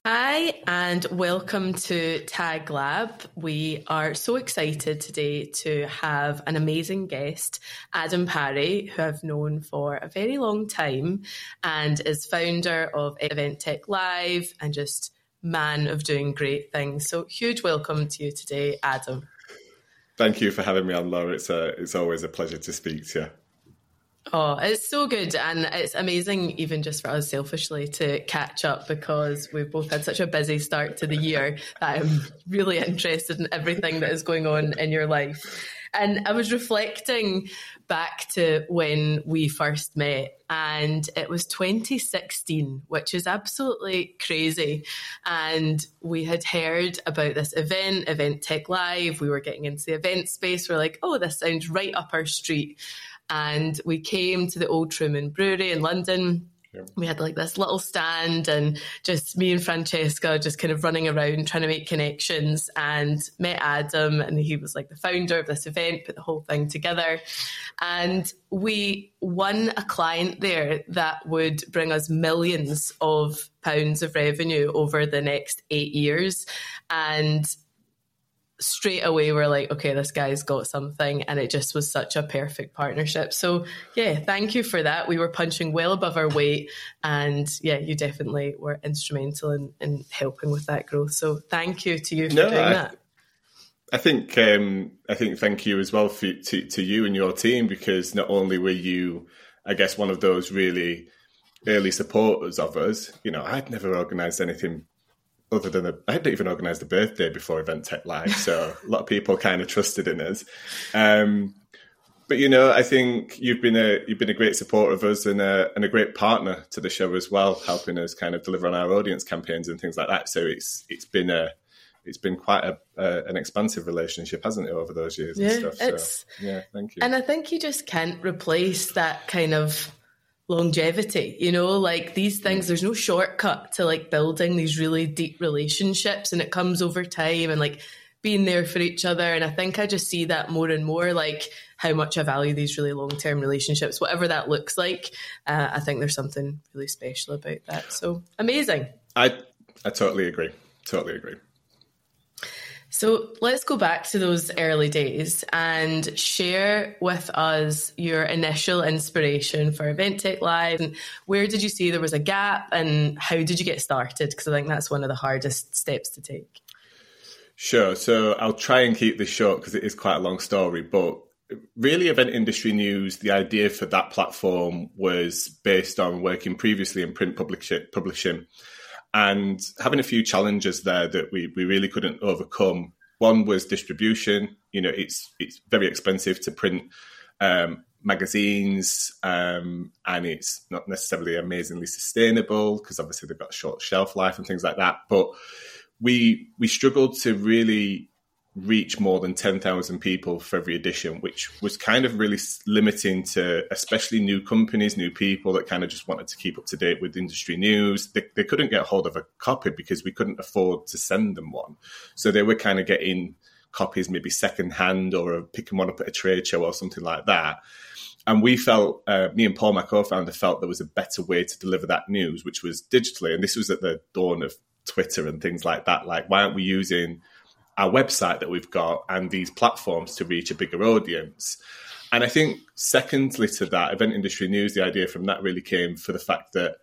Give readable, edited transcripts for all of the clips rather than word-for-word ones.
Hi, and welcome to Tag Lab. We are so excited today to have an amazing guest, Adam Parry, who I've known for a very long time and is founder of Event Tech Live and just man of doing great things. So huge welcome to you today, Adam. Thank you for having me on, Laura. It's always a pleasure to speak to you. Oh, it's so good. And it's amazing, even just for us selfishly, to catch up because we've both had such a busy start to the year that I'm really interested in everything that is going on in your life. And I was reflecting back to when we first met, and it was 2016, which is absolutely crazy. And we had heard about this event, Event Tech Live. We were getting into the event space. We're like, oh, this sounds right up our street. And we came to the Old Truman Brewery in London. Yep. We had like this little stand and just me and Francesca just kind of running around trying to make connections, and met Adam, and he was like the founder of this event, put the whole thing together. And we won a client there that would bring us millions of pounds of revenue over the next 8 years. And straight away we're like, okay, this guy's got something, and it just was such a perfect partnership. So yeah, thank you for that. We were punching well above our weight, and yeah, you definitely were instrumental in helping with that growth. So thank you to you for doing that. I think thank you as well to you and your team, because not only were you, I guess, one of those really early supporters of us. You know, I'd never organised anything other than I hadn't even organised a birthday before Event Tech Live, so a lot of people kind of trusted in us. But you know, I think you've been a great supporter of us and a great partner to the show as well, helping us kind of deliver on our audience campaigns and things like that. So it's been quite an expansive relationship, hasn't it, over those years and stuff. So yeah, thank you. And I think you just can't replace that kind of longevity, you know, like these things, there's no shortcut to like building these really deep relationships, and it comes over time and like being there for each other. And I think I just see that more and more, like how much I value these really long-term relationships, whatever that looks like. I think there's something really special about that. So amazing. I totally agree. So let's go back to those early days and share with us your initial inspiration for Event Tech Live, and where did you see there was a gap, and how did you get started? Because I think that's one of the hardest steps to take. Sure. So I'll try and keep this short because it is quite a long story, but really Event Industry News, the idea for that platform was based on working previously in print publishing and having a few challenges there that we really couldn't overcome. One was distribution. You know, it's very expensive to print magazines, and it's not necessarily amazingly sustainable because obviously they've got a short shelf life and things like that. But we struggled to really reach more than 10,000 people for every edition, which was kind of really limiting to especially new companies, new people that kind of just wanted to keep up to date with industry news. They couldn't get hold of a copy because we couldn't afford to send them one. So they were kind of getting copies maybe secondhand or picking one up at a trade show or something like that. And we felt, me and Paul, my co-founder, felt there was a better way to deliver that news, which was digitally. And this was at the dawn of Twitter and things like that. Like, why aren't we using our website that we've got and these platforms to reach a bigger audience? And I think secondly to that, Event Industry News, the idea from that really came for the fact that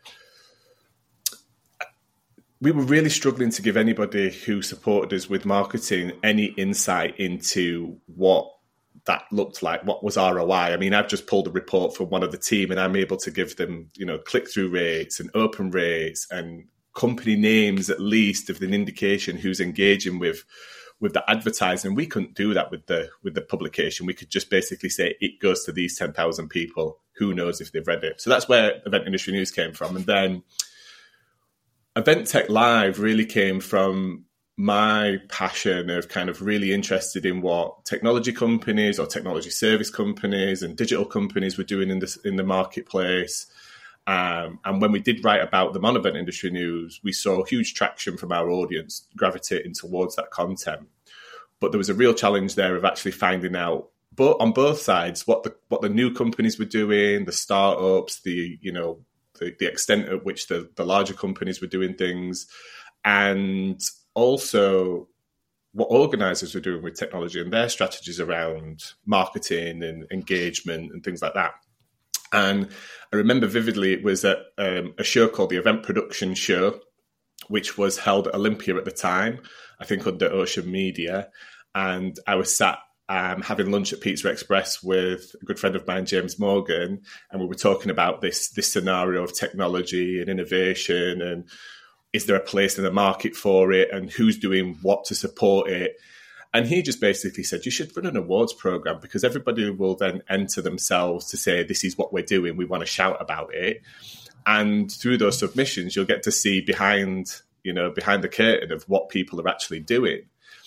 we were really struggling to give anybody who supported us with marketing any insight into what that looked like, what was ROI. I mean, I've just pulled a report from one of the team and I'm able to give them, you know, click-through rates and open rates and company names at least of an indication who's engaging with the advertising. We couldn't do that with the publication. We could just basically say it goes to these 10,000 people. Who knows if they've read it? So that's where Event Industry News came from. And then Event Tech Live really came from my passion of kind of really interested in what technology companies or technology service companies and digital companies were doing in the marketplace. And when we did write about them on Event Industry News, we saw huge traction from our audience gravitating towards that content. But there was a real challenge there of actually finding out, but on both sides, what the new companies were doing, the startups, the extent at which the larger companies were doing things, and also what organisers were doing with technology and their strategies around marketing and engagement and things like that. And I remember vividly it was at a show called the Event Production Show, which was held at Olympia at the time, I think under Ocean Media. And I was sat having lunch at Pizza Express with a good friend of mine, James Morgan, and we were talking about this scenario of technology and innovation, and is there a place in the market for it, and who's doing what to support it. And he just basically said, you should run an awards program, because everybody will then enter themselves to say, this is what we're doing, we want to shout about it. And through those submissions, you'll get to see behind the curtain of what people are actually doing.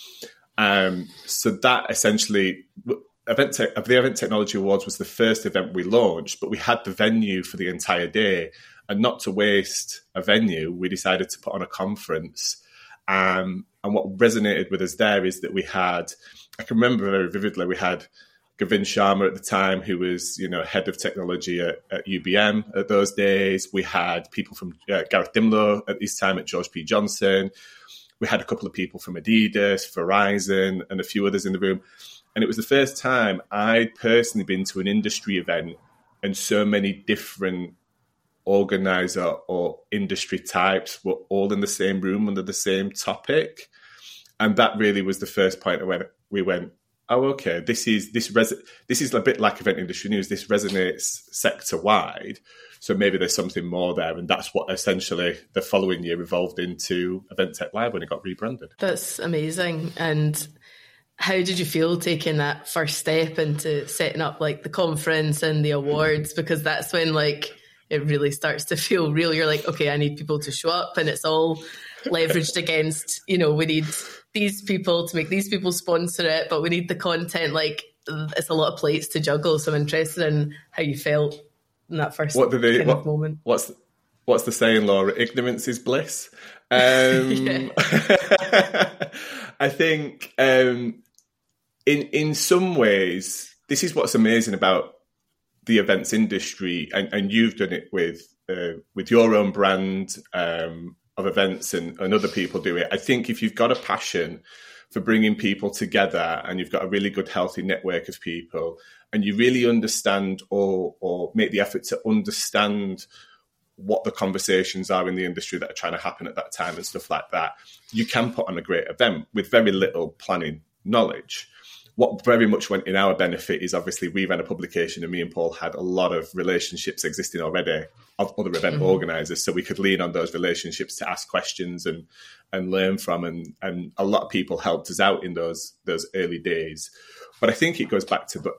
So that essentially, the Event Technology Awards was the first event we launched, but we had the venue for the entire day. And not to waste a venue, we decided to put on a conference. And what resonated with us there is that we had, I can remember very vividly, we had Govind Sharma at the time, who was, head of technology at UBM at those days. We had people from Gareth Dimlow at this time at George P. Johnson. We had a couple of people from Adidas, Verizon, and a few others in the room. And it was the first time I'd personally been to an industry event and so many different organizer or industry types were all in the same room under the same topic. And that really was the first point where we went, oh, okay, this is a bit like Event Industry News. This resonates sector wide. So maybe there's something more there. And that's what essentially the following year evolved into Event Tech Live when it got rebranded. That's amazing. And how did you feel taking that first step into setting up like the conference and the awards? Because that's when it really starts to feel real. You're like, okay, I need people to show up, and it's all leveraged against, we need these people to make these people sponsor it, but we need the content. It's a lot of plates to juggle. So I'm interested in how you felt in that first moment. What's the saying, Laura? Ignorance is bliss. I think in some ways, this is what's amazing about the events industry, and you've done it with your own brand of events, and other people do it. I think if you've got a passion for bringing people together, and you've got a really good, healthy network of people, and you really understand or make the effort to understand what the conversations are in the industry that are trying to happen at that time and stuff like that, you can put on a great event with very little planning knowledge. What very much went in our benefit is obviously we ran a publication, and me and Paul had a lot of relationships existing already of other event organisers, so we could lean on those relationships to ask questions and learn from, and a lot of people helped us out in those early days. But I think it goes back to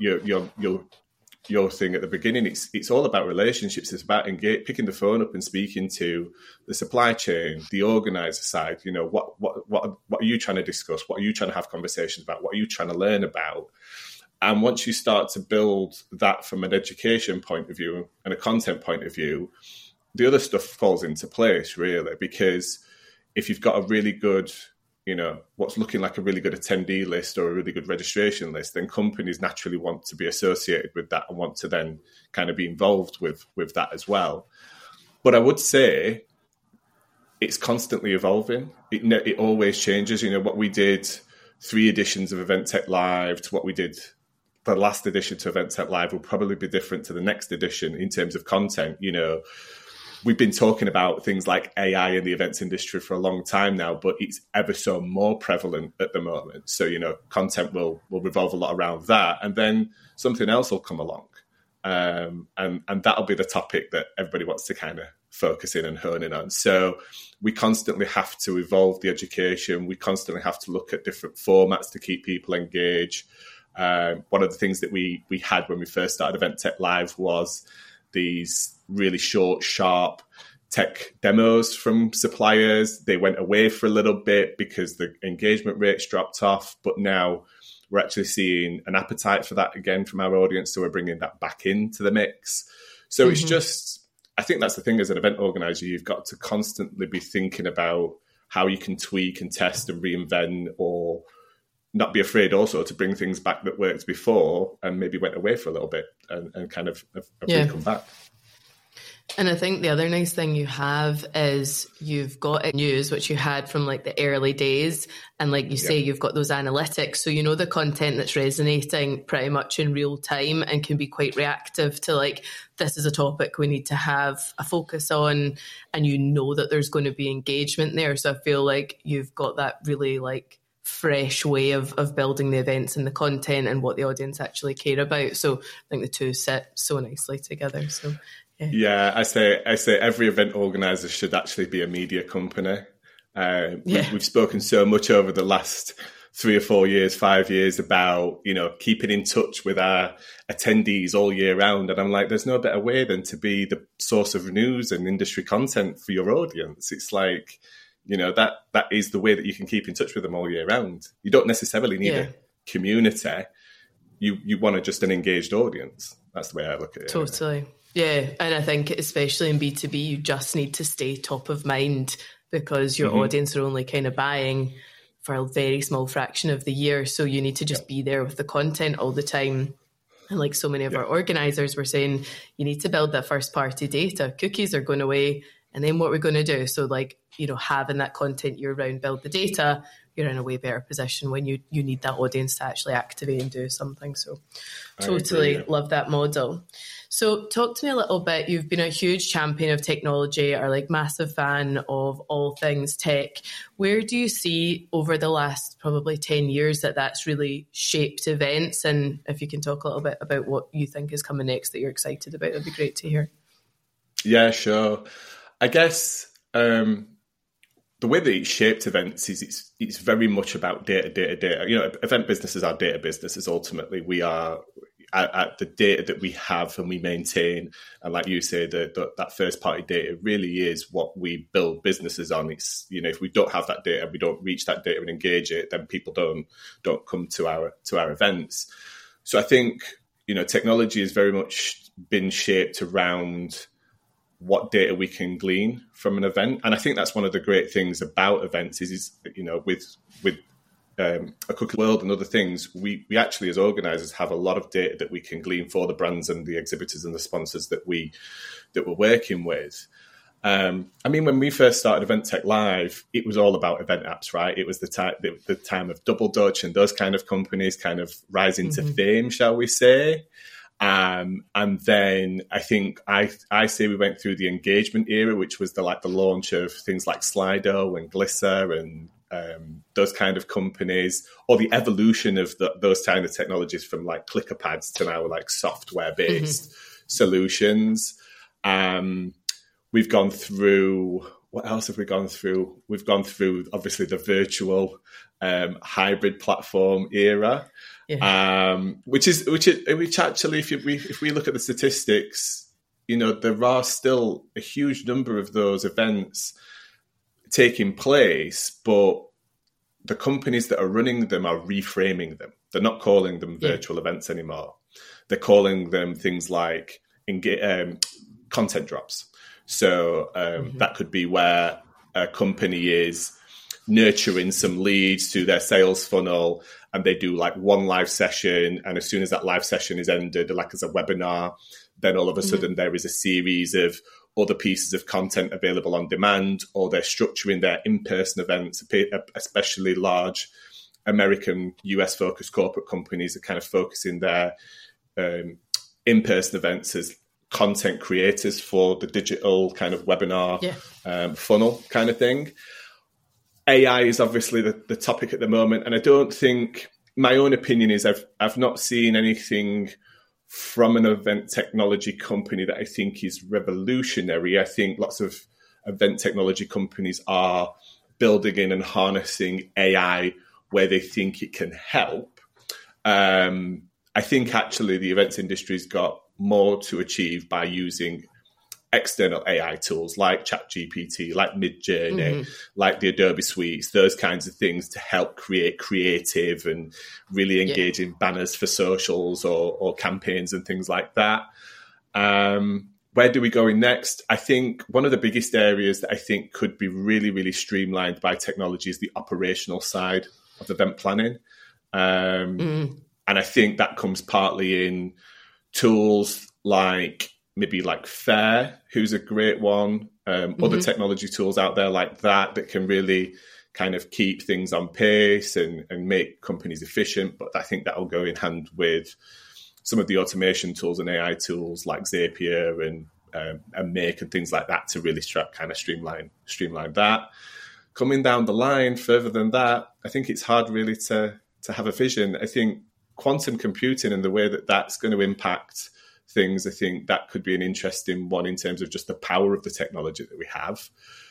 your thing at the beginning. It's all about relationships. It's about picking the phone up and speaking to the supply chain, the organizer side. What are you trying to discuss? What are you trying to have conversations about? What are you trying to learn about? And once you start to build that from an education point of view and a content point of view, the other stuff falls into place, really, because if you've got a really good, what's looking like a really good attendee list or a really good registration list, then companies naturally want to be associated with that and want to then kind of be involved with that as well. But I would say it's constantly evolving. It always changes. What we did 3 editions of Event Tech Live to what we did the last edition to Event Tech Live will probably be different to the next edition in terms of content. We've been talking about things like AI in the events industry for a long time now, but it's ever so more prevalent at the moment. So, content will revolve a lot around that. And then something else will come along. And that'll be the topic that everybody wants to kind of focus in and hone in on. So we constantly have to evolve the education. We constantly have to look at different formats to keep people engaged. One of the things that we had when we first started Event Tech Live was these really short, sharp tech demos from suppliers. They went away for a little bit because the engagement rates dropped off, but now we're actually seeing an appetite for that again from our audience, so we're bringing that back into the mix. So it's just, I think that's the thing as an event organizer, you've got to constantly be thinking about how you can tweak and test and reinvent, or not be afraid also to bring things back that worked before and maybe went away for a little bit and kind of come back. And I think the other nice thing you have is you've got news, which you had from like the early days. And like you say, you've got those analytics. So you know the content that's resonating pretty much in real time and can be quite reactive to like, this is a topic we need to have a focus on. And you know that there's going to be engagement there. So I feel like you've got that really like fresh way of building the events and the content and what the audience actually care about. So I think the two sit so nicely together. So yeah, I say every event organizer should actually be a media company. We've spoken so much over the last 3 or 4 years, 5 years about, you know, keeping in touch with our attendees all year round. And I'm like, there's no better way than to be the source of news and industry content for your audience. It's like, you know, that is the way that you can keep in touch with them all year round. You don't necessarily need a community. You want just an engaged audience. That's the way I look at it. Totally. Yeah, and I think especially in B2B, you just need to stay top of mind because your audience are only kind of buying for a very small fraction of the year. So you need to just be there with the content all the time. And like so many of our organisers were saying, you need to build that first party data. Cookies are going away. And then what we're going to do. So like, you know, having that content year round, build the data, you're in a way better position when you need that audience to actually activate and do something. So totally love that model. So talk to me a little bit. You've been a huge champion of technology or like massive fan of all things tech. Where do you see over the last probably 10 years that's really shaped events? And if you can talk a little bit about what you think is coming next that you're excited about, that'd be great to hear. Yeah, sure. I guess the way that it's shaped events is it's very much about data. You know, event businesses are data businesses. Ultimately, we are at the data that we have and we maintain. And like you say, that first party data really is what we build businesses on. It's, you know, if we don't have that data, we don't reach that data and engage it, then people don't come to our events. So I think, you know, technology has very much been shaped around what data we can glean from an event. And I think that's one of the great things about events is you know, with a Cookie World and other things, we actually as organisers have a lot of data that we can glean for the brands and the exhibitors and the sponsors that we're working with. I mean, when we first started Event Tech Live, it was all about event apps, right? It was the time of Double Dutch and those kind of companies kind of rising to fame, shall we say. And then I think I say we went through the engagement era, which was the launch of things like Slido and Glisser and those kind of companies, or the evolution of those kind of technologies from like clicker pads to now like software based solutions. We've gone through, what else have we gone through? We've gone through obviously the virtual hybrid platform era. Which actually, if we look at the statistics, you know, there are still a huge number of those events taking place, but the companies that are running them are reframing them. They're not calling them virtual events anymore. They're calling them things like content drops. So that could be where a company is nurturing some leads to their sales funnel, and they do like one live session, and as soon as that live session is ended, like as a webinar, then all of a sudden there is a series of other pieces of content available on demand, or they're structuring their in-person events, especially large American US focused corporate companies are kind of focusing their in-person events as content creators for the digital kind of webinar funnel kind of thing. AI is obviously the topic at the moment, and I don't think, my own opinion is I've not seen anything from an event technology company that I think is revolutionary. I think lots of event technology companies are building in and harnessing AI where they think it can help. I think actually the events industry's got more to achieve by using external AI tools like ChatGPT, like Midjourney, like the Adobe Suites, those kinds of things to help create creative and really engaging banners for socials or campaigns and things like that. Where do we go in next? I think one of the biggest areas that I think could be really, really streamlined by technology is the operational side of event planning. And I think that comes partly in tools like maybe like Fair, who's a great one. Other technology tools out there like that can really kind of keep things on pace and make companies efficient. But I think that will go in hand with some of the automation tools and AI tools like Zapier and Make and things like that to really kind of streamline that. Coming down the line further than that, I think it's hard really to have a vision. I think quantum computing and the way that that's going to impact things, I think that could be an interesting one in terms of just the power of the technology that we have.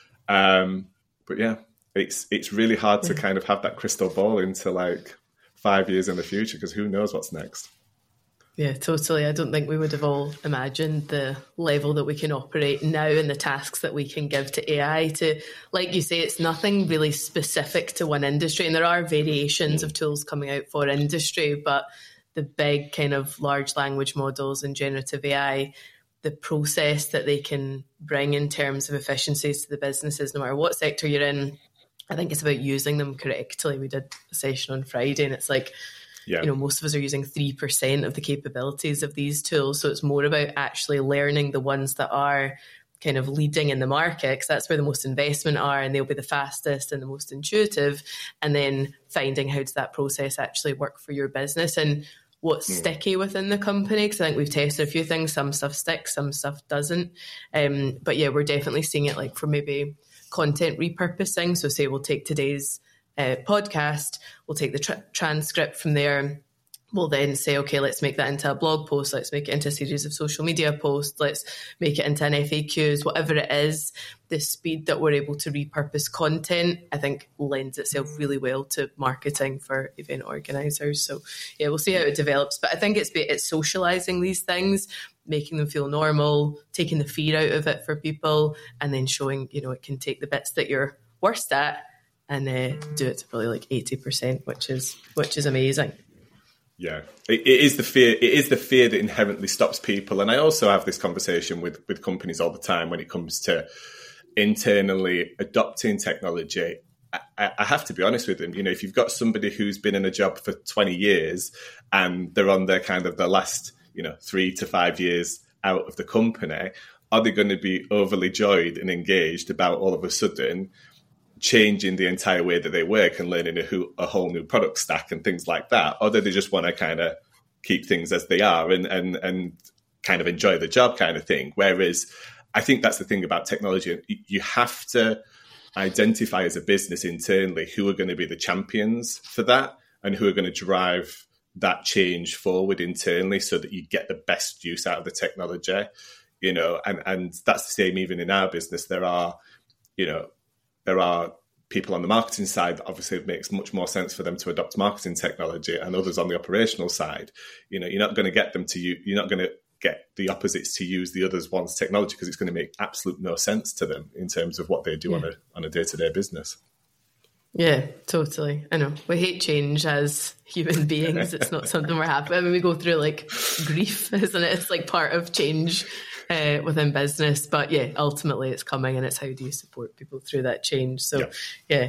But yeah, it's really hard to kind of have that crystal ball into like 5 years in the future, because who knows what's next. Yeah, totally. I don't think we would have all imagined the level that we can operate now and the tasks that we can give to AI to, like you say, it's nothing really specific to one industry. And there are variations of tools coming out for industry, but the big kind of large language models and generative AI, the process that they can bring in terms of efficiencies to the businesses, no matter what sector you're in, I think it's about using them correctly. We did a session on Friday and it's like, most of us are using 3% of the capabilities of these tools. So it's more about actually learning the ones that are kind of leading in the market, because that's where the most investment are and they'll be the fastest and the most intuitive. And then finding how does that process actually work for your business and what's sticky within the company. Because I think we've tested a few things. Some stuff sticks, some stuff doesn't. But yeah, we're definitely seeing it like for maybe content repurposing. So say we'll take today's podcast, we'll take the transcript from there, we'll then say, okay, let's make that into a blog post, let's make it into a series of social media posts, let's make it into an FAQs, whatever it is. The speed that we're able to repurpose content, I think, lends itself really well to marketing for event organisers. So yeah, we'll see how it develops, but I think it's socialising these things, making them feel normal, taking the fear out of it for people, and then showing, it can take the bits that you're worst at and do it to probably like 80%, which is amazing. Yeah, it is the fear. It is the fear that inherently stops people. And I also have this conversation with companies all the time when it comes to internally adopting technology. I have to be honest with them. If you've got somebody who's been in a job for 20 years and they're on their kind of the last, 3 to 5 years out of the company, are they going to be overly joyed and engaged about all of a sudden changing the entire way that they work and learning a whole new product stack and things like that? Or do they just want to kind of keep things as they are and kind of enjoy the job kind of thing? Whereas I think that's the thing about technology. You have to identify as a business internally who are going to be the champions for that and who are going to drive that change forward internally so that you get the best use out of the technology, and that's the same even in our business. There are people on the marketing side that obviously it makes much more sense for them to adopt marketing technology, and others on the operational side. You're not going to get them to you're not going to get the opposites to use the others one's technology because it's going to make absolute no sense to them in terms of what they do on a day-to-day business. Yeah, totally. I know. We hate change as human beings. It's not something we're happy. I mean, we go through like grief, isn't it? It's like part of change within business. But yeah, ultimately it's coming, and it's how do you support people through that change. So yeah.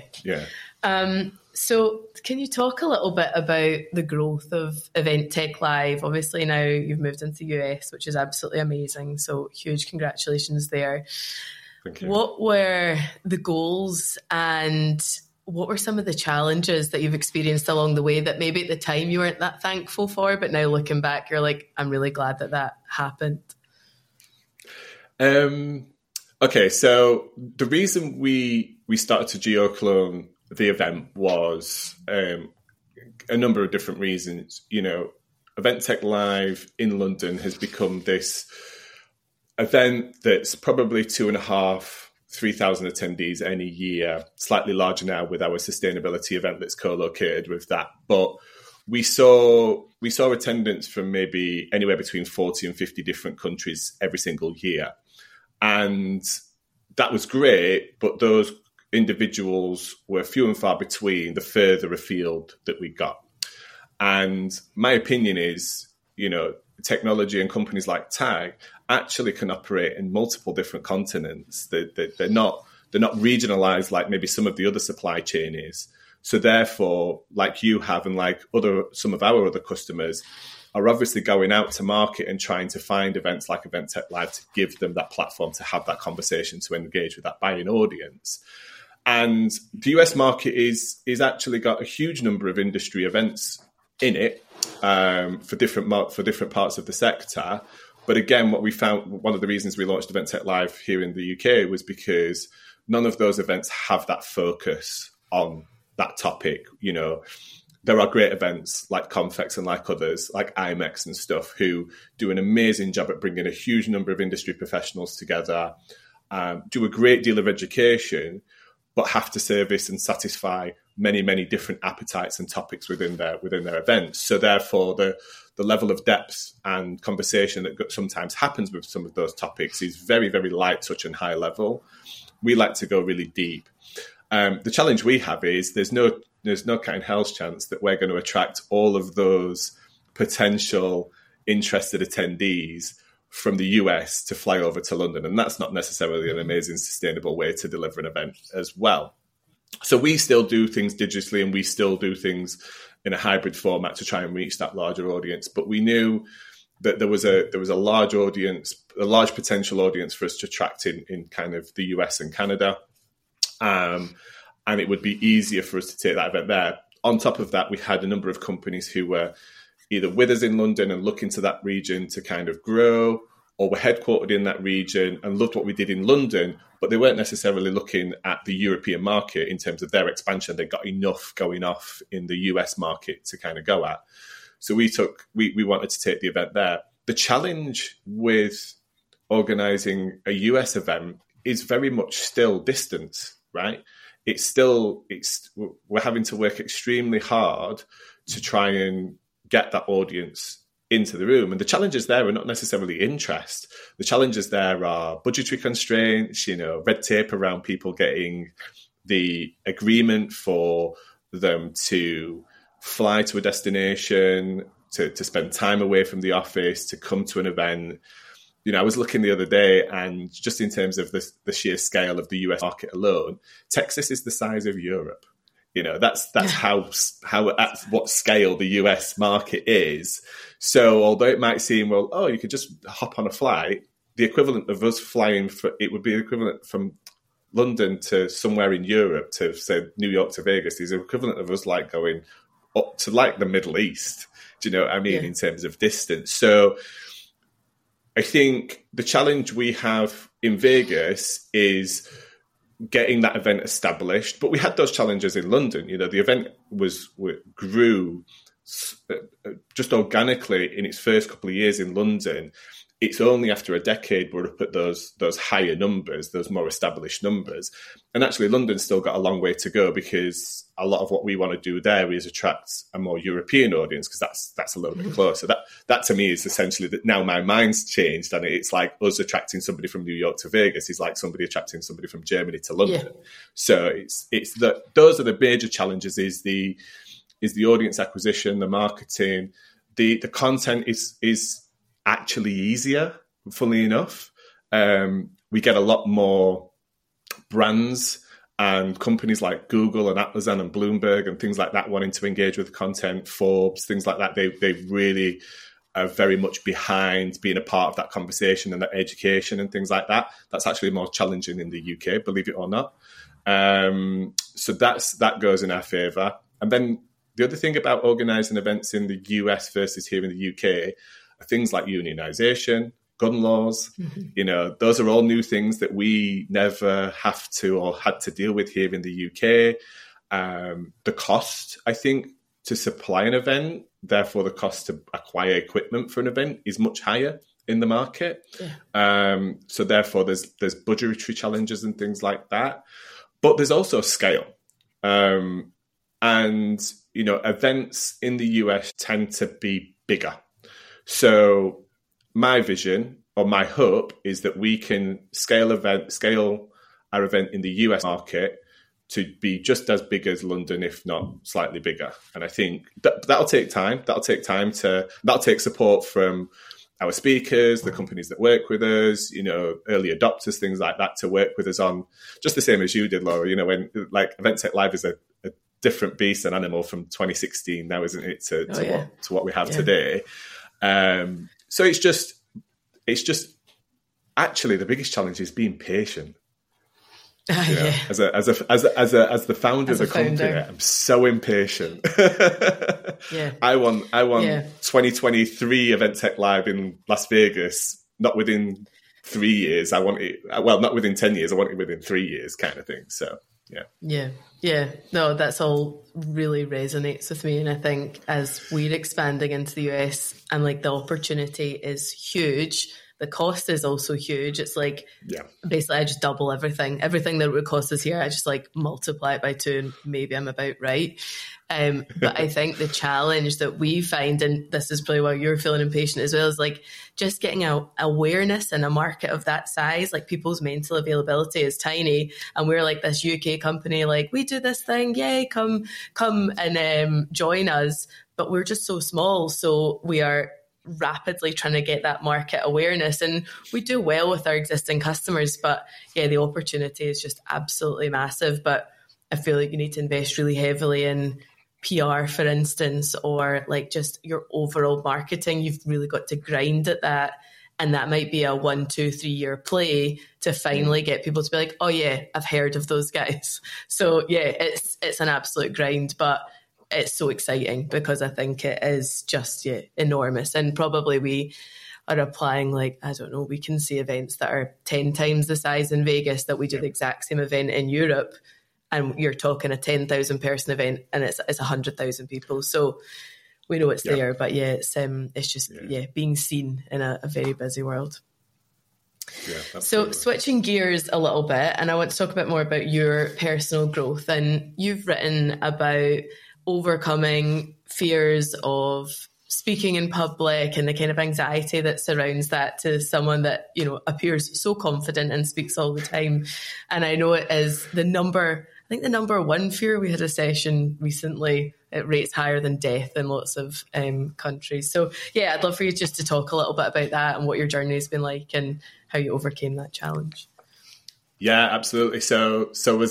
So can you talk a little bit about the growth of Event Tech Live? Obviously now you've moved into the US, which is absolutely amazing. So huge congratulations there. Thank you. What were the goals and what were some of the challenges that you've experienced along the way that maybe at the time you weren't that thankful for, but now looking back, you're like, I'm really glad that happened? Okay, so the reason we started to geoclone the event was a number of different reasons. Event Tech Live in London has become this event that's probably 2,500-3,000 attendees any year, slightly larger now with our sustainability event that's co-located with that. But we saw attendance from maybe anywhere between 40 and 50 different countries every single year. And that was great, but those individuals were few and far between the further afield that we got. And my opinion is, technology and companies like TAG actually can operate in multiple different continents. They're not regionalized like maybe some of the other supply chain is. So therefore, like you have and like some of our other customers, are obviously going out to market and trying to find events like Event Tech Live to give them that platform to have that conversation, to engage with that buying audience. And the US market is actually got a huge number of industry events in it for different parts of the sector. But again, what we found, one of the reasons we launched Event Tech Live here in the UK was because none of those events have that focus on that topic. You know, there are great events like Confex and like others, like IMEX and stuff, who do an amazing job at bringing a huge number of industry professionals together, do a great deal of education, but have to service and satisfy many, many different appetites and topics within their events. So therefore, the level of depth and conversation that sometimes happens with some of those topics is very, very light touch and high level. We like to go really deep. The challenge we have is there's no kind of hell's chance that we're going to attract all of those potential interested attendees from the US to fly over to London. And that's not necessarily an amazing, sustainable way to deliver an event as well. So we still do things digitally, and we still do things in a hybrid format to try and reach that larger audience. But we knew that there was a large audience, a large potential audience for us to attract in kind of the US and Canada. And it would be easier for us to take that event there. On top of that, we had a number of companies who were either with us in London and looking to that region to kind of grow, or were headquartered in that region and loved what we did in London, but they weren't necessarily looking at the European market in terms of their expansion. They got enough going off in the US market to kind of go at. So we wanted to take the event there. The challenge with organising a US event is very much still distance, right? We're having to work extremely hard to try and get that audience into the room. And the challenges there are not necessarily interest. The challenges there are budgetary constraints, red tape around people getting the agreement for them to fly to a destination, to spend time away from the office, to come to an event. I was looking the other day, and just in terms of the sheer scale of the US market alone, Texas is the size of Europe. That's how at what scale the US market is. So although it might seem, you could just hop on a flight, the equivalent of us flying it would be equivalent from London to somewhere in Europe to, say, New York to Vegas is the equivalent of us like going up to like the Middle East. Do you know what I mean? Yeah. In terms of distance. So I think the challenge we have in Vegas is getting that event established, but we had those challenges in London. The event grew just organically in its first couple of years in London. It's only after a decade we're up at those higher numbers, those more established numbers. And actually, London's still got a long way to go, because a lot of what we want to do there is attract a more European audience, because that's a little bit closer. That to me is essentially that now my mind's changed, and it's like us attracting somebody from New York to Vegas is like somebody attracting somebody from Germany to London. Yeah. So it's those are the major challenges: is the audience acquisition, the marketing, the content is actually easier, funnily enough. We get a lot more brands and companies like Google and Amazon and Bloomberg and things like that wanting to engage with content, Forbes, things like that. They really are very much behind being a part of that conversation and that education and things like that. That's actually more challenging in the UK, believe it or not. So that goes in our favour. And then the other thing about organising events in the US versus here in the UK are things like unionisation, gun laws. Mm-hmm. Those are all new things that we never have to or had to deal with here in the UK. The cost, I think, to supply an event, therefore the cost to acquire equipment for an event, is much higher in the market. Yeah. So therefore there's budgetary challenges and things like that. But there's also scale. And events in the US tend to be bigger. So my vision or my hope is that we can scale our event in the US market to be just as big as London, if not slightly bigger. And I think that'll take time. That'll take support from our speakers, the companies that work with us, early adopters, things like that, to work with us on, just the same as you did, Laura. When like Event Tech Live is a different beast and animal from 2016 now, isn't it, to what we have today. So it's just actually the biggest challenge is being patient. Yeah. As the founder of the company, I'm so impatient. Yeah. I want 2023 Event Tech Live in Las Vegas, not within 3 years. I want it, well, not within 10 years. I want it within 3 years, kind of thing. So, yeah. Yeah. No, that's all really resonates with me. And I think as we're expanding into the US and like the opportunity is huge, the cost is also huge. It's like, basically I just double everything that it would cost us here. I just like multiply it by 2 and maybe I'm about right. But I think the challenge that we find, and this is probably why you're feeling impatient as well, is like just getting awareness in a market of that size. Like people's mental availability is tiny, and we're like this UK company, like we do this thing, yay, come and join us. But we're just so small, so we are rapidly trying to get that market awareness, and we do well with our existing customers. But yeah, the opportunity is just absolutely massive. But I feel like you need to invest really heavily in PR, for instance, or like just your overall marketing. You've really got to grind at that. And that might be a 1, 2, 3 year play to finally get people to be like, oh yeah, I've heard of those guys. So yeah, it's an absolute grind, but it's so exciting because I think it is just enormous. And probably we are applying, like, I don't know, we can see events that are 10 times the size in Vegas that we do the exact same event in Europe. And you're talking a 10,000 person event and it's 100,000 people. So we know it's there, but it's just being seen in a very busy world. Yeah, so switching gears a little bit, and I want to talk a bit more about your personal growth. And you've written about overcoming fears of speaking in public and the kind of anxiety that surrounds that to someone that, you know, appears so confident and speaks all the time. And I know it is the number one fear. We had a session recently. It rates higher than death in lots of countries. So yeah, I'd love for you just to talk a little bit about that and what your journey has been like and how you overcame that challenge. Yeah, absolutely. So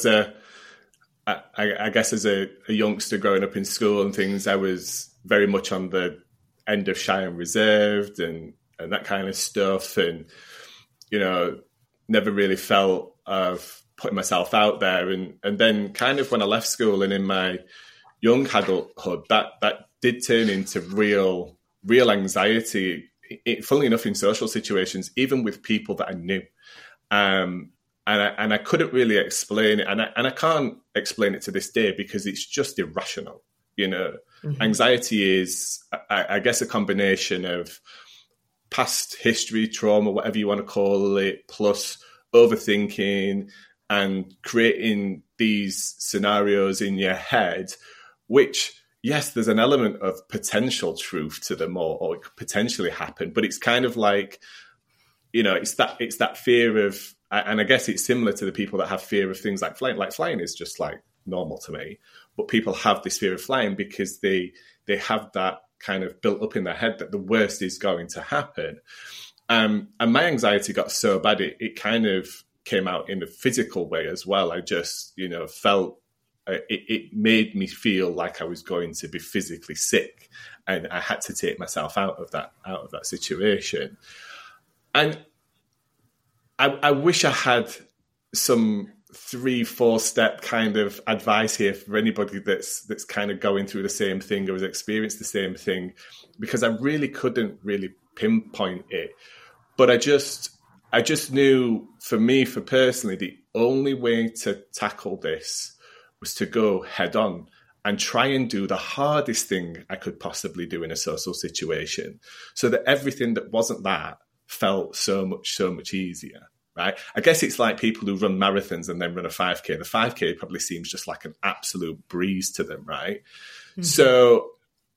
I guess as a youngster growing up in school and things, I was very much on the end of shy and reserved and that kind of stuff. And, you know, never really felt of putting myself out there. And then kind of when I left school and in my young adulthood, that did turn into real anxiety, funnily enough, in social situations, even with people that I knew. And I couldn't really explain it. And I can't explain it to this day because it's just irrational. You know, Anxiety is, I guess, a combination of past history, trauma, whatever you want to call it, plus overthinking and creating these scenarios in your head, which, yes, there's an element of potential truth to them or it could potentially happen. But it's kind of like, you know, it's that fear of, and I guess it's similar to the people that have fear of things like flying. Like flying is just like normal to me, but people have this fear of flying because they have that kind of built up in their head that the worst is going to happen. And my anxiety got so bad, it kind of came out in a physical way as well. I just, you know, felt it made me feel like I was going to be physically sick, and I had to take myself out of that situation. And I wish I had some 3-4 step kind of advice here for anybody that's kind of going through the same thing or has experienced the same thing, because I really couldn't really pinpoint it. But I just knew, for me, for personally, the only way to tackle this was to go head on and try and do the hardest thing I could possibly do in a social situation, so that everything that wasn't that felt so much easier, right? I guess it's like people who run marathons and then run a 5K. The 5K probably seems just like an absolute breeze to them, right? Mm-hmm. So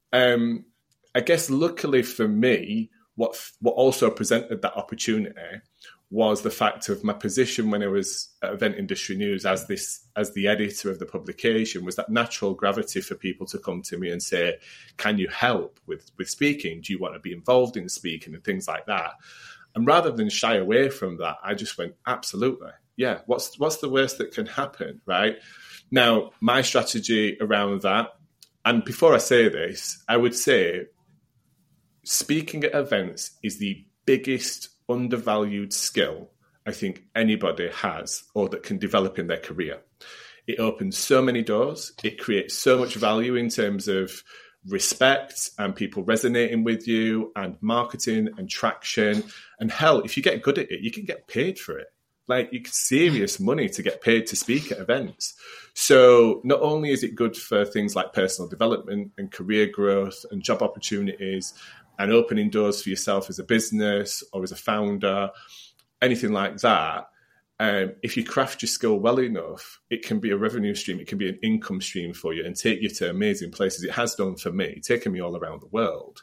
I guess luckily for me, what also presented that opportunity was the fact of my position when I was at Event Industry News as the editor of the publication, was that natural gravity for people to come to me and say, can you help with speaking? Do you want to be involved in speaking and things like that? And rather than shy away from that, I just went, absolutely. Yeah. What's the worst that can happen? Right. Now, my strategy around that, and before I say this, I would say speaking at events is the biggest undervalued skill I think anybody has or that can develop in their career. It opens so many doors. It creates so much value in terms of respect and people resonating with you and marketing and traction. And hell, if you get good at it, you can get paid for it. Like, you get serious money to get paid to speak at events. So not only is it good for things like personal development and career growth and job opportunities and opening doors for yourself as a business or as a founder, anything like that, if you craft your skill well enough, it can be a revenue stream, it can be an income stream for you and take you to amazing places. It has done for me, taken me all around the world.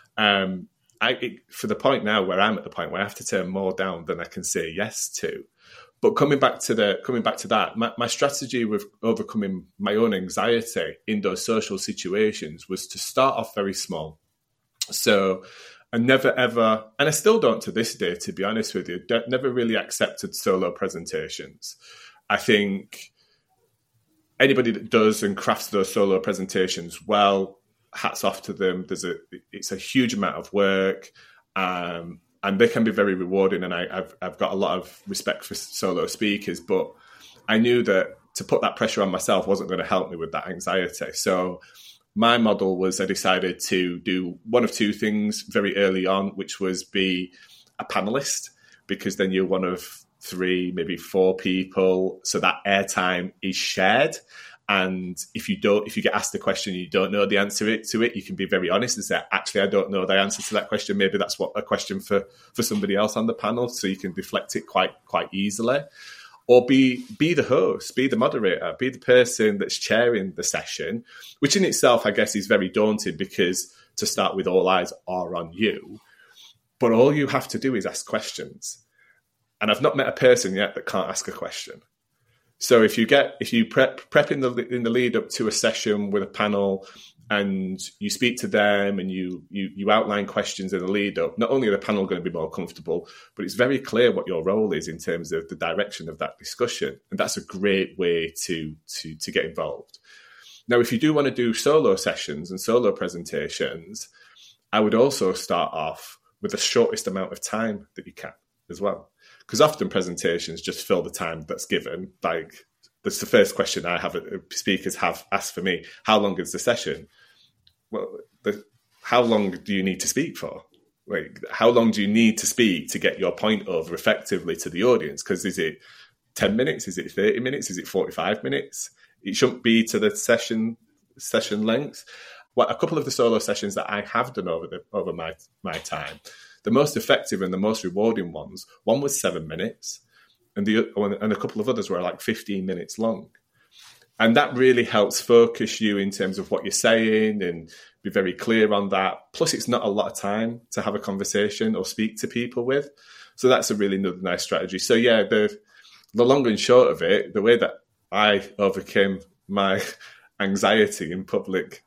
For the point now where I'm at the point where I have to turn more down than I can say yes to. But coming back to that, my strategy with overcoming my own anxiety in those social situations was to start off very small. So I never ever, and I still don't to this day, to be honest with you, never really accepted solo presentations. I think anybody that does and crafts those solo presentations well, hats off to them. It's a huge amount of work, and they can be very rewarding. And I've got a lot of respect for solo speakers, but I knew that to put that pressure on myself wasn't going to help me with that anxiety. So my model was I decided to do one of two things very early on, which was be a panelist, because then you're one of 3, maybe 4 people. So that airtime is shared. And if you get asked a question, you don't know the answer to it, you can be very honest and say, actually, I don't know the answer to that question. Maybe that's a question for somebody else on the panel. So you can deflect it quite easily. Or be the host, be the moderator, be the person that's chairing the session, which in itself, I guess, is very daunting because to start with, all eyes are on you. But all you have to do is ask questions. And I've not met a person yet that can't ask a question. So if you prep in the lead up to a session with a panel and you speak to them and you outline questions in the lead up, not only are the panel going to be more comfortable, but it's very clear what your role is in terms of the direction of that discussion. And that's a great way to get involved. Now, if you do want to do solo sessions and solo presentations, I would also start off with the shortest amount of time that you can as well. Because often presentations just fill the time that's given. Like, that's the first question I have speakers have asked for me. How long is the session? Well, how long do you need to speak for? Like, how long do you need to speak to get your point over effectively to the audience? Because is it 10 minutes? Is it 30 minutes? Is it 45 minutes? It shouldn't be to the session length. Well, a couple of the solo sessions that I have done over my time, the most effective and the most rewarding ones, one was 7 minutes, and a couple of others were like 15 minutes long. And that really helps focus you in terms of what you're saying and be very clear on that. Plus, it's not a lot of time to have a conversation or speak to people with. So that's a really nice strategy. So yeah, the long and short of it, the way that I overcame my anxiety in public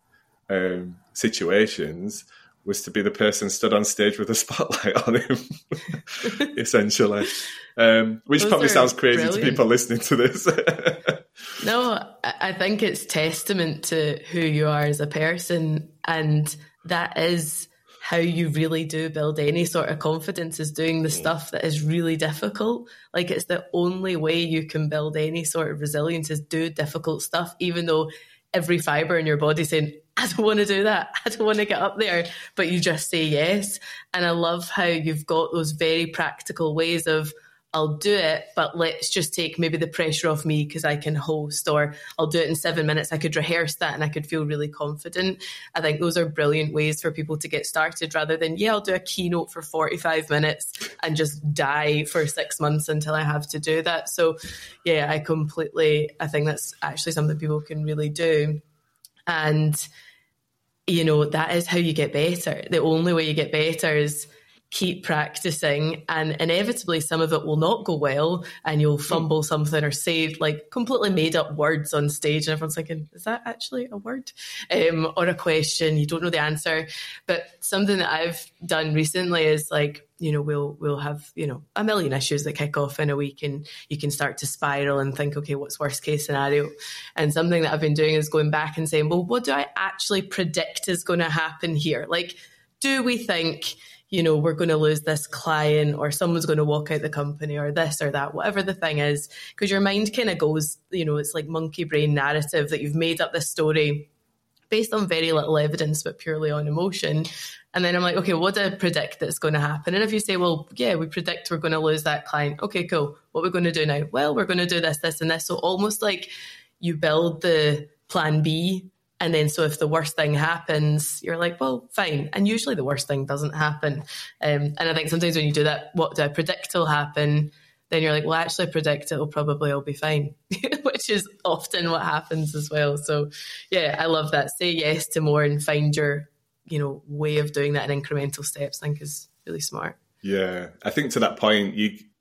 situations was to be the person stood on stage with a spotlight on him, essentially. Which probably sounds crazy brilliant to people listening to this. No, I think it's testament to who you are as a person, and that is how you really do build any sort of confidence, is doing the stuff that is really difficult. Like, it's the only way you can build any sort of resilience, is do difficult stuff, even though every fibre in your body saying, I don't want to do that, I don't want to get up there, but you just say yes. And I love how you've got those very practical ways of, I'll do it, but let's just take maybe the pressure off me because I can host, or I'll do it in 7 minutes. I could rehearse that and I could feel really confident. I think those are brilliant ways for people to get started, rather than, I'll do a keynote for 45 minutes and just die for 6 months until I have to do that. So I think that's actually something people can really do. And, that is how you get better. The only way you get better is keep practicing, and inevitably some of it will not go well and you'll fumble something or say like completely made up words on stage and everyone's thinking, is that actually a word? Or a question, you don't know the answer. But something that I've done recently is like, we'll have, a million issues that kick off in a week, and you can start to spiral and think, okay, what's worst case scenario? And something that I've been doing is going back and saying, well, what do I actually predict is going to happen here? Like, do we think, we're going to lose this client, or someone's going to walk out the company, or this or that, whatever the thing is, because your mind kind of goes, it's like monkey brain narrative that you've made up this story based on very little evidence, but purely on emotion. And then I'm like, okay, what do I predict that's going to happen? And if you say, well, yeah, we predict we're going to lose that client. Okay, cool. What are we going to do now? Well, we're going to do this, this, and this. So almost like you build the plan B. And then so if the worst thing happens, you're like, well, fine. And usually the worst thing doesn't happen. And I think sometimes when you do that, what do I predict will happen? Then you're like, well, actually I predict it'll probably all be fine, which is often what happens as well. So yeah, I love that. Say yes to more and find your, way of doing that in incremental steps, I think is really smart. Yeah. I think to that point,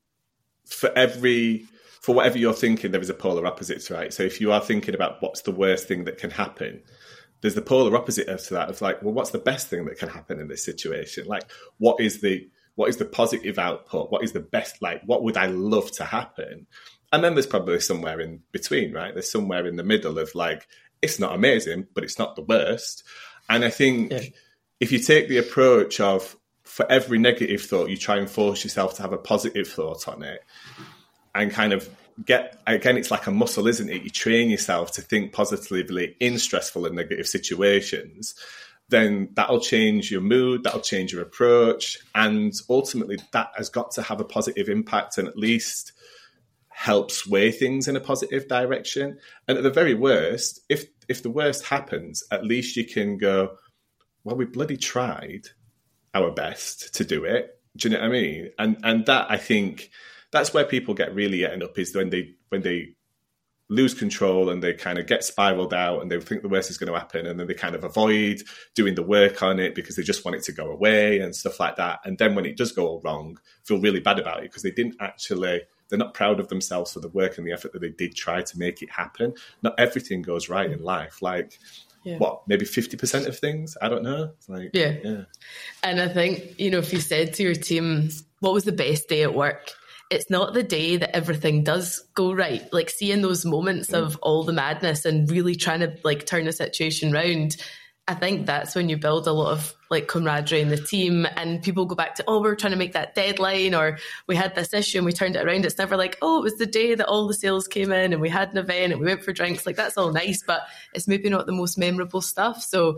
for whatever you're thinking, there is a polar opposite, right? So if you are thinking about what's the worst thing that can happen, there's the polar opposite to that of like, well, what's the best thing that can happen in this situation? Like, what is the positive output? What is the best, like, what would I love to happen? And then there's probably somewhere in between, right? There's somewhere in the middle of like, it's not amazing, but it's not the worst. And I think if you take the approach of, for every negative thought, you try and force yourself to have a positive thought on it, and kind of it's like a muscle, isn't it? You train yourself to think positively in stressful and negative situations, then that'll change your mood, that'll change your approach. And ultimately that has got to have a positive impact and at least help sway things in a positive direction. And at the very worst, if the worst happens, at least you can go, well, we bloody tried our best to do it. Do you know what I mean? And that, I think, that's where people get really eaten up, is when they lose control and they kind of get spiraled out and they think the worst is going to happen, and then they kind of avoid doing the work on it because they just want it to go away and stuff like that. And then when it does go all wrong, feel really bad about it because they're not proud of themselves for the work and the effort that they did try to make it happen. Not everything goes right in life. Like, maybe 50% of things? I don't know. Like, yeah. And I think, if you said to your team, what was the best day at work? It's not the day that everything does go right. Like, seeing those moments of all the madness and really trying to like turn the situation round, I think that's when you build a lot of like camaraderie in the team, and people go back to, we were trying to make that deadline, or we had this issue and we turned it around. It's never like, it was the day that all the sales came in and we had an event and we went for drinks. Like, that's all nice, but it's maybe not the most memorable stuff. So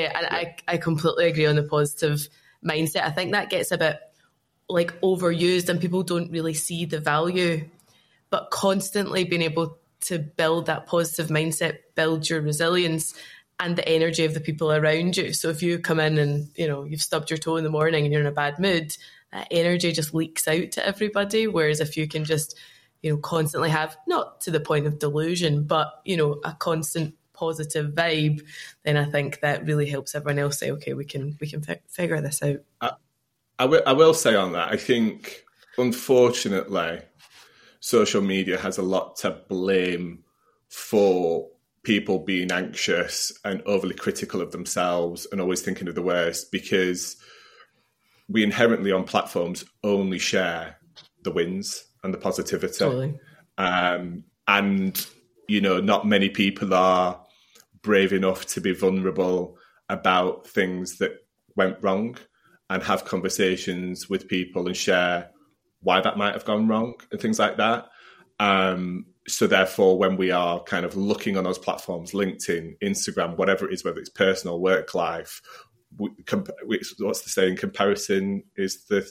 I completely agree on the positive mindset. I think that gets a bit like overused and people don't really see the value, but constantly being able to build that positive mindset, build your resilience and the energy of the people around you. So if you come in and, you've stubbed your toe in the morning and you're in a bad mood, that energy just leaks out to everybody. Whereas if you can just, constantly have, not to the point of delusion, but, a constant positive vibe, then I think that really helps everyone else say, okay, we can figure this out. I will say on that, I think, unfortunately, social media has a lot to blame for people being anxious and overly critical of themselves and always thinking of the worst, because we inherently on platforms only share the wins and the positivity. Totally. And, not many people are brave enough to be vulnerable about things that went wrong and have conversations with people and share why that might have gone wrong and things like that. So therefore, when we are kind of looking on those platforms, LinkedIn, Instagram, whatever it is, whether it's personal, work life, what's the saying? Comparison is the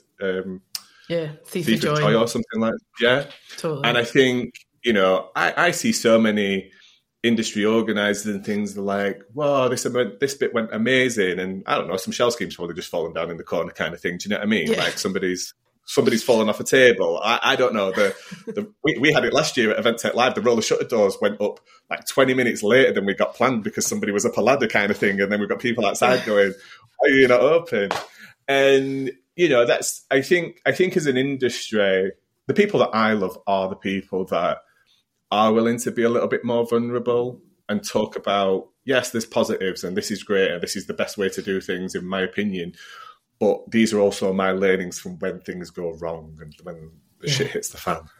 thief of joy or something like that. Yeah. Totally. And I think, I see so many industry organisers and things like, wow, this bit went amazing, and I don't know, some shell schemes probably just fallen down in the corner kind of thing. Do you know what I mean? Yeah. Like somebody's fallen off a table. I don't know. We had it last year at Event Tech Live. The roller shutter doors went up like 20 minutes later than we got planned because somebody was up a ladder kind of thing, and then we've got people outside going, "Why are you not open?" And that's I think as an industry, the people that I love are the people that are willing to be a little bit more vulnerable and talk about, yes, there's positives and this is great and this is the best way to do things in my opinion, but these are also my learnings from when things go wrong and when the shit hits the fan.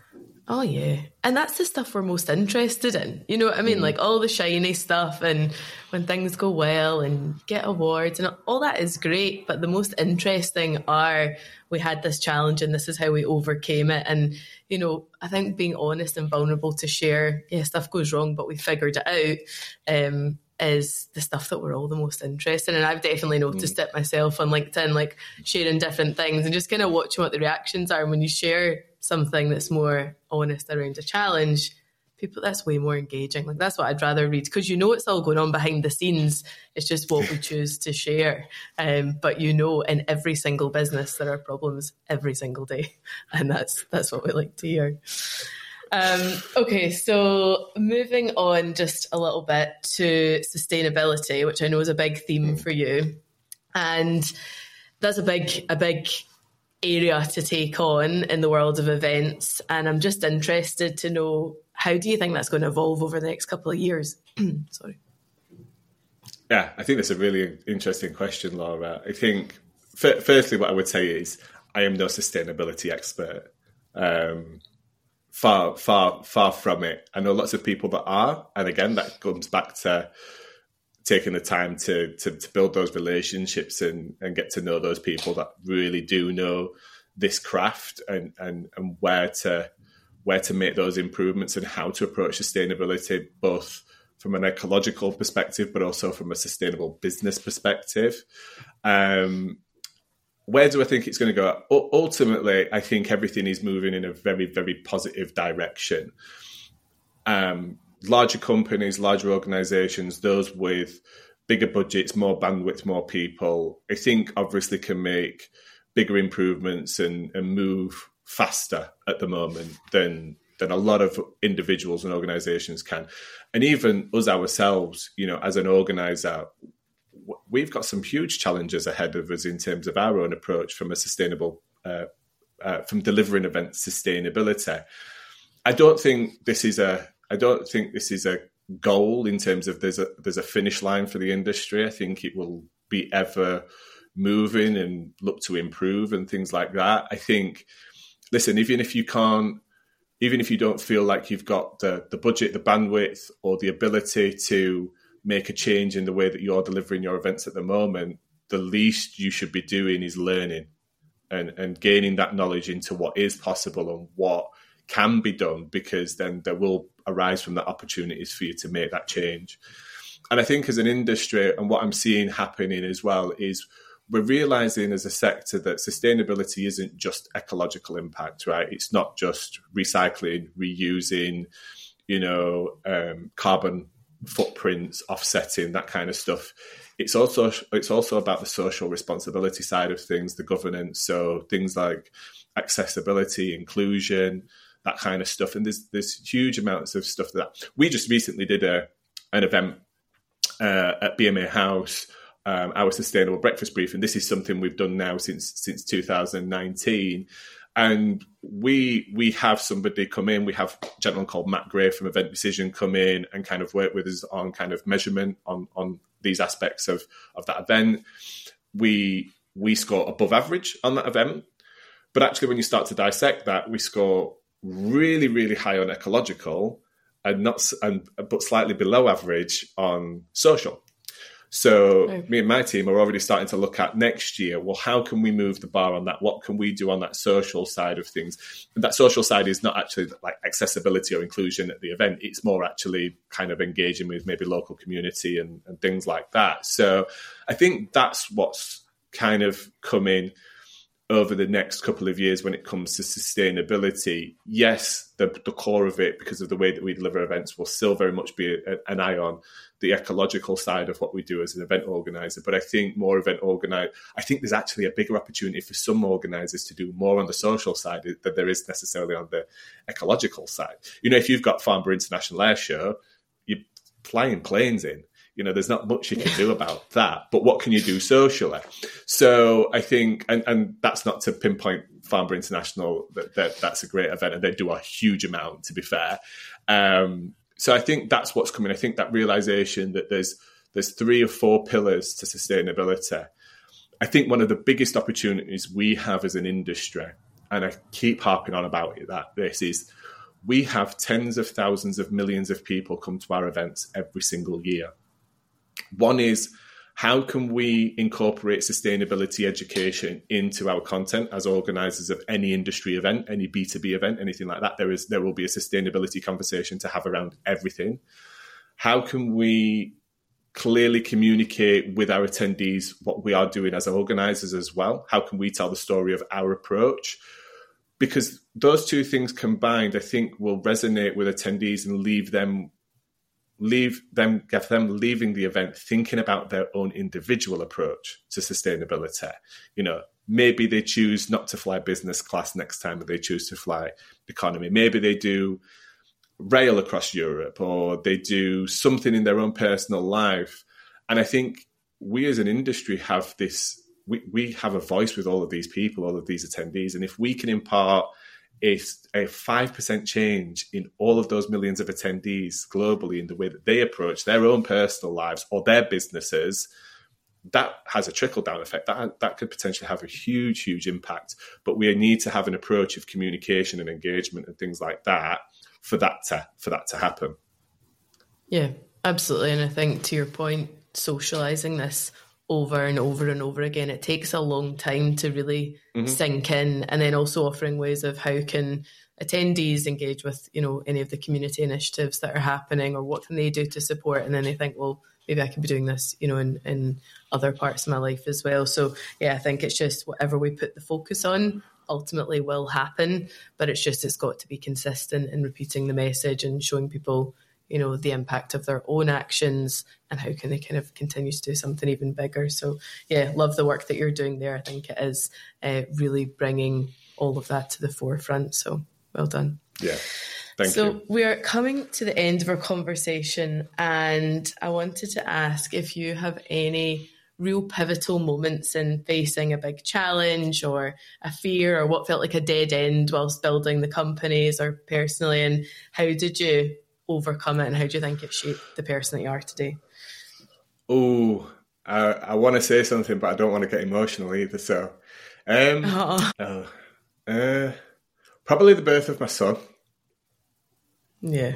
Oh, yeah. And that's the stuff we're most interested in. You know what I mean? Like all the shiny stuff and when things go well and get awards and all that is great. But the most interesting are we had this challenge and this is how we overcame it. And, you know, I think being honest and vulnerable to share, yeah, stuff goes wrong, but we figured it out. Is the stuff that we're all the most interested in. And I've definitely noticed it myself on LinkedIn, like sharing different things and just kind of watching what the reactions are. And when you share something that's more honest around a challenge, people, that's way more engaging. Like that's what I'd rather read, because you know it's all going on behind the scenes. It's just what we choose to share. But you know, in every single business there are problems every single day, and that's what we like to hear. Okay, so moving on just a little bit to sustainability, which I know is a big theme for you, and that's a big area to take on in the world of events. And I'm just interested to know, how do you think that's going to evolve over the next couple of years? Sorry. Yeah, I think that's a really interesting question, Laura. I think, firstly, what I would say is I am no sustainability expert. Far from it. I know lots of people that are, and again, that comes back to taking the time to build those relationships and get to know those people that really do know this craft and where to make those improvements and how to approach sustainability, both from an ecological perspective, but also from a sustainable business perspective. Where do I think it's going to go? Ultimately, I think everything is moving in a very, very positive direction. Larger companies, larger organizations, those with bigger budgets, more bandwidth, more people, I think obviously can make bigger improvements and move faster at the moment than a lot of individuals and organizations can. And even us ourselves, you know, as an organizer, we've got some huge challenges ahead of us in terms of our own approach from a sustainable, from delivering event sustainability. I don't think this is a goal in terms of there's a finish line for the industry. I think it will be ever moving and look to improve and things like that. I think, listen, even if you don't feel like you've got the budget, the bandwidth, or the ability to make a change in the way that you're delivering your events at the moment, the least you should be doing is learning and gaining that knowledge into what is possible and what can be done, because then there will arise from that opportunities for you to make that change. And I think as an industry, and what I'm seeing happening as well, is we're realizing as a sector that sustainability isn't just ecological impact, right? It's not just recycling, reusing, carbon footprints, offsetting, that kind of stuff. It's also about the social responsibility side of things, the governance. So things like accessibility, inclusion, that kind of stuff. And there's huge amounts of stuff that we just recently did an event at BMA House, our sustainable breakfast briefing. This is something we've done now since 2019. And we have somebody come in. We have a gentleman called Matt Gray from Event Decision come in and kind of work with us on kind of measurement on these aspects of that event. We score above average on that event. But actually, when you start to dissect that, we score really, really high on ecological but slightly below average on social. So me and my team are already starting to look at next year, well, how can we move the bar on that? What can we do on that social side of things? And that social side is not actually like accessibility or inclusion at the event. It's more actually kind of engaging with maybe local community and things like that. So I think that's what's kind of coming over the next couple of years when it comes to sustainability. Yes, the core of it, because of the way that we deliver events, will still very much be an eye on the ecological side of what we do as an event organizer. But I think I think there's actually a bigger opportunity for some organizers to do more on the social side than there is necessarily on the ecological side. If you've got Farnborough International Air Show, you're flying planes in. There's not much you can do about that, but what can you do socially? So I think, and that's not to pinpoint Farnborough International, that's a great event and they do a huge amount, to be fair. So I think that's what's coming. I think that realization that there's 3 or 4 pillars to sustainability. I think one of the biggest opportunities we have as an industry, and I keep harping on about it, this is we have tens of thousands of millions of people come to our events every single year. One is, how can we incorporate sustainability education into our content as organisers of any industry event, any B2B event, anything like that? There will be a sustainability conversation to have around everything. How can we clearly communicate with our attendees what we are doing as organisers as well? How can we tell the story of our approach? Because those two things combined, I think, will resonate with attendees and get them leaving the event thinking about their own individual approach to sustainability. You know, maybe they choose not to fly business class next time, but they choose to fly economy. Maybe they do rail across Europe, or they do something in their own personal life. And I think we as an industry have this, we have a voice with all of these people, all of these attendees. And if we can impart a 5% change in all of those millions of attendees globally in the way that they approach their own personal lives or their businesses, that has a trickle-down effect. That could potentially have a huge, huge impact. But we need to have an approach of communication and engagement and things like that for that to happen. Yeah, absolutely. And I think, to your point, socialising this over and over and over again, it takes a long time to really sink in, and then also offering ways of how can attendees engage with, you know, any of the community initiatives that are happening, or what can they do to support, and then they think, well, maybe I could be doing this, you know, in other parts of my life as well. So yeah, I think it's just whatever we put the focus on ultimately will happen, but it's got to be consistent in repeating the message and showing people, you know, the impact of their own actions and how can they kind of continue to do something even bigger. So yeah, love the work that you're doing there. I think it is really bringing all of that to the forefront. So well done. Yeah, thank you. So we are coming to the end of our conversation, and I wanted to ask if you have any real pivotal moments in facing a big challenge or a fear, or what felt like a dead end whilst building the companies or personally, and how did you overcome it, and how do you think it shaped the person that you are today? Oh, I want to say something, but I don't want to get emotional either. So, probably the birth of my son. Yeah.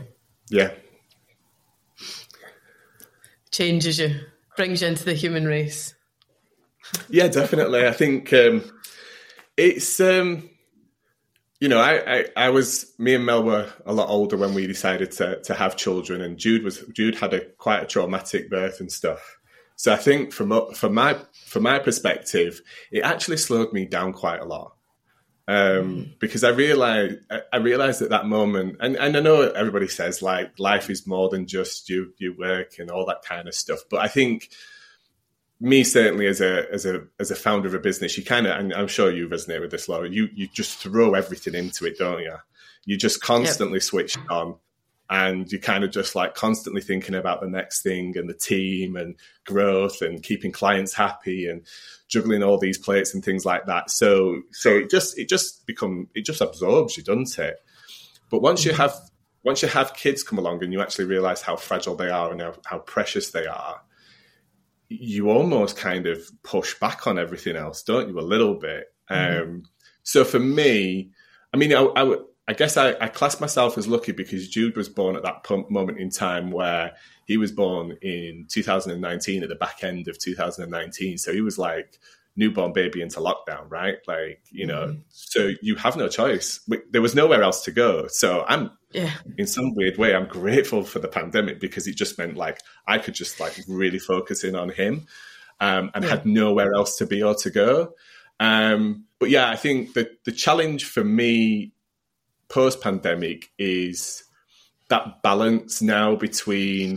Changes you, brings you into the human race. Yeah, definitely. I think it's you know, me and Mel were a lot older when we decided to have children, and Jude had quite a traumatic birth and stuff. So I think from my perspective, it actually slowed me down quite a lot. Because I realized at that moment, and I know everybody says like life is more than just your work and all that kind of stuff, but I think me certainly as a founder of a business, you kind of, and I'm sure you resonate with this, Laura, you just throw everything into it, don't you? You just constantly switch on, and you're kind of just like constantly thinking about the next thing and the team and growth and keeping clients happy and juggling all these plates and things like that. So it just absorbs you, doesn't it? But once you have kids come along and you actually realize how fragile they are and how precious they are, you almost kind of push back on everything else, don't you, a little bit? So for me, I mean, I guess I class myself as lucky because Jude was born at that moment in time where he was born in 2019, at the back end of 2019. So he was like newborn baby into lockdown, right? Like, you know, so you have no choice. There was nowhere else to go. So in some weird way, I'm grateful for the pandemic because it just meant like I could just like really focus in on him and had nowhere else to be or to go. But yeah, I think that the challenge for me post-pandemic is that balance now between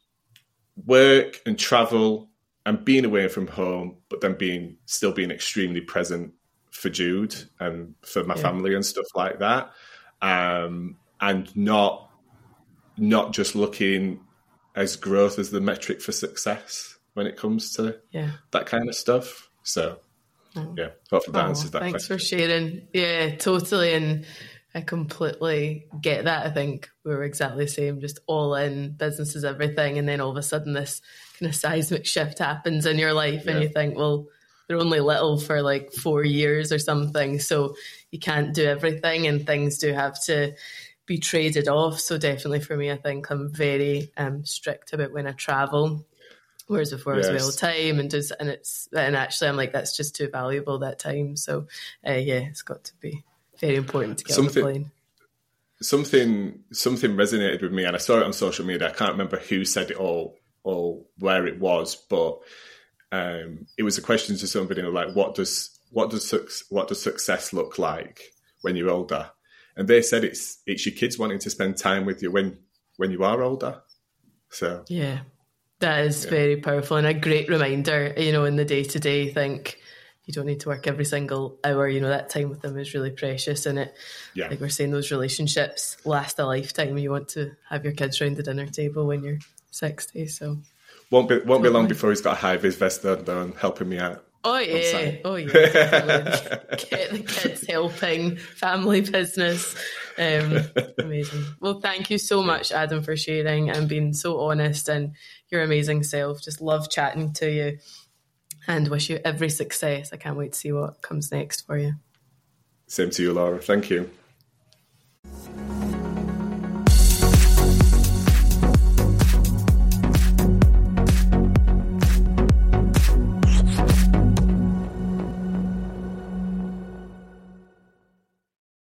work and travel and being away from home, but then still being extremely present for Jude and for my family and stuff like that. And not just looking as growth as the metric for success when it comes to that kind of stuff. So hopefully that answers that question. Thanks for sharing. Yeah, totally. And I completely get that. I think we were exactly the same, just all in, business is everything. And then all of a sudden this kind of seismic shift happens in your life and you think, well, they're only little for like 4 years or something. So you can't do everything and things do have to be traded off. So definitely for me, I think I'm very strict about when I travel. Whereas before I was away all the time, and actually I'm like, that's just too valuable, that time. So it's got to be very important to get on the plane. Something resonated with me, and I saw it on social media. I can't remember who said it or where it was, but it was a question to somebody like, what does success look like when you're older? And they said it's your kids wanting to spend time with you when you are older. So yeah. That is very powerful and a great reminder, in the day-to-day. Think you don't need to work every single hour. That time with them is really precious. And like we're saying, those relationships last a lifetime. You want to have your kids around the dinner table when you're 60. So won't be long before he's got a high-vis vest on and helping me out. Oh yeah. Get the kids helping, family business. Amazing. Well, thank you so much, Adam, for sharing and being so honest and your amazing self. Just love chatting to you and wish you every success. I can't wait to see what comes next for you. Same to you, Laura. Thank you.